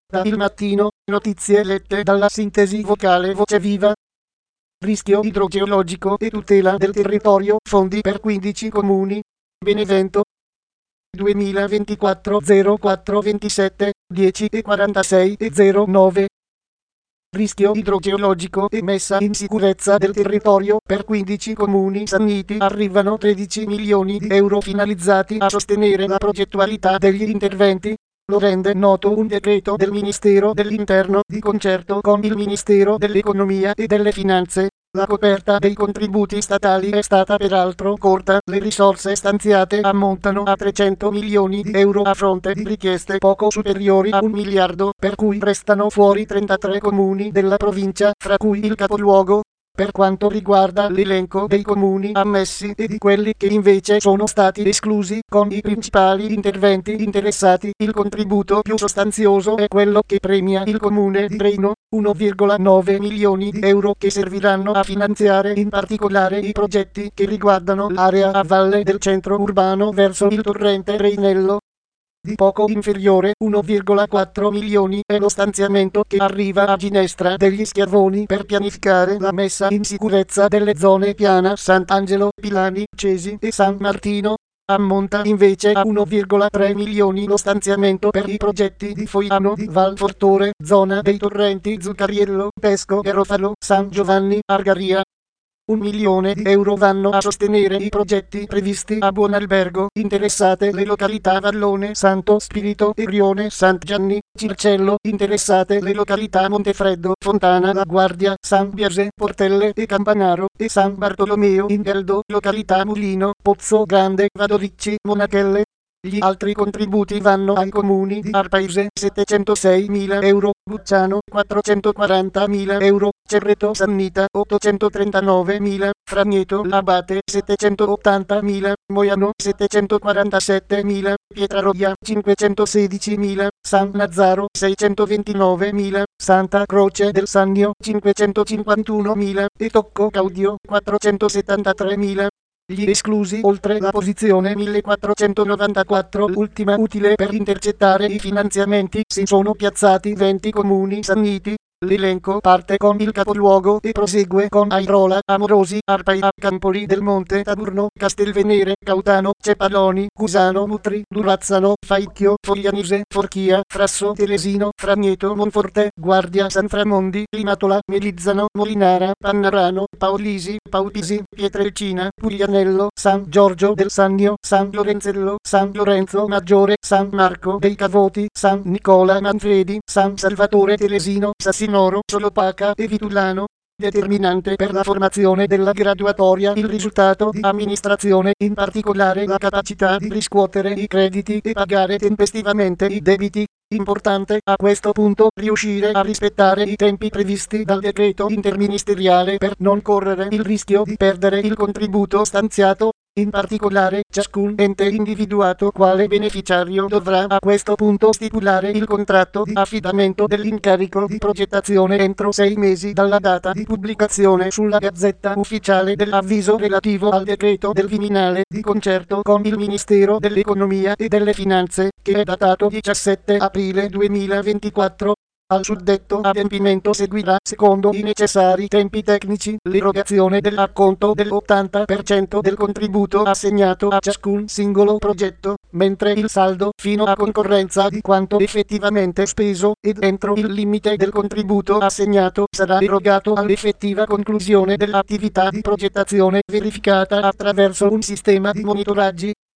Da Il Mattino, notizie lette dalla sintesi vocale Voce Viva. Rischio idrogeologico e tutela del territorio, fondi per 15 comuni. Benevento. 2024 04 27 10 e 46 e 09. Rischio idrogeologico e messa in sicurezza del territorio per 15 comuni sanniti. Arrivano 13 milioni di euro finalizzati a sostenere la progettualità degli interventi. Lo rende noto un decreto del Ministero dell'Interno di concerto con il Ministero dell'Economia e delle Finanze. La coperta dei contributi statali è stata peraltro corta, le risorse stanziate ammontano a 300 milioni di euro a fronte di richieste poco superiori a 1 miliardo, per cui restano fuori 33 comuni della provincia, fra cui il capoluogo. Per quanto riguarda l'elenco dei comuni ammessi e di quelli che invece sono stati esclusi, con i principali interventi interessati, il contributo più sostanzioso è quello che premia il comune di Reino, 1,9 milioni di euro che serviranno a finanziare in particolare i progetti che riguardano l'area a valle del centro urbano verso il torrente Reinello. Di poco inferiore 1,4 milioni è lo stanziamento che arriva a Ginestra degli Schiavoni per pianificare la messa in sicurezza delle zone Piana, Sant'Angelo, Pilani, Cesi e San Martino. Ammonta invece a 1,3 milioni lo stanziamento per i progetti di Foiano di Val Fortore, zona dei torrenti Zuccariello, Pesco, Garofalo, San Giovanni, Argaria. 1 milione di euro vanno a sostenere i progetti previsti a Buonalbergo, interessate le località Vallone, Santo Spirito e Rione Sant Gianni, Circello, interessate le località Montefreddo, Fontana La Guardia, San Biase, Portelle e Campanaro, e San Bartolomeo in Geldo, località Mulino, Pozzo Grande, Vadoricci, Monachelle. Gli altri contributi vanno ai comuni di Arpaese 706.000 euro, Bucciano 440.000 euro, Cerreto Sannita 839.000, Fragneto L'Abate 780.000, Moiano 747.000, Pietraroia 516.000, San Lazzaro 629.000, Santa Croce del Sannio 551.000 e Tocco Caudio 473.000. Gli esclusi oltre la posizione 1494, ultima utile per intercettare i finanziamenti, si sono piazzati 20 comuni sanniti. L'elenco parte con il capoluogo e prosegue con Airola, Amorosi, Arpaia, Campoli del Monte Taburno, Castelvenere, Cautano, Cepaloni, Cusano, Mutri, Durazzano, Faicchio, Foglianise, Forchia, Frasso, Telesino, Fragneto, Monforte, Guardia, San Framondi, Limatola, Melizzano, Molinara, Pannarano, Paolisi, Paupisi, Pietrelcina, Puglianello, San Giorgio del Sannio, San Lorenzello, San Lorenzo Maggiore, San Marco dei Cavoti, San Nicola Manfredi, San Salvatore Telesino, Sassinoro, Solopaca e Vitulano. Determinante per la formazione della graduatoria il risultato di amministrazione, in particolare la capacità di riscuotere i crediti e pagare tempestivamente i debiti. Importante a questo punto riuscire a rispettare i tempi previsti dal decreto interministeriale per non correre il rischio di perdere il contributo stanziato. In particolare, ciascun ente individuato quale beneficiario dovrà a questo punto stipulare il contratto di affidamento dell'incarico di progettazione entro 6 mesi dalla data di pubblicazione sulla Gazzetta Ufficiale dell'avviso relativo al decreto del Viminale, di concerto con il Ministero dell'Economia e delle Finanze, che è datato 17 aprile 2024. Al suddetto adempimento seguirà, secondo i necessari tempi tecnici, l'erogazione dell'acconto dell'80% del contributo assegnato a ciascun singolo progetto, mentre il saldo, fino a concorrenza di quanto effettivamente speso, ed entro il limite del contributo assegnato, sarà erogato all'effettiva conclusione dell'attività di progettazione verificata attraverso un sistema di monitoraggi.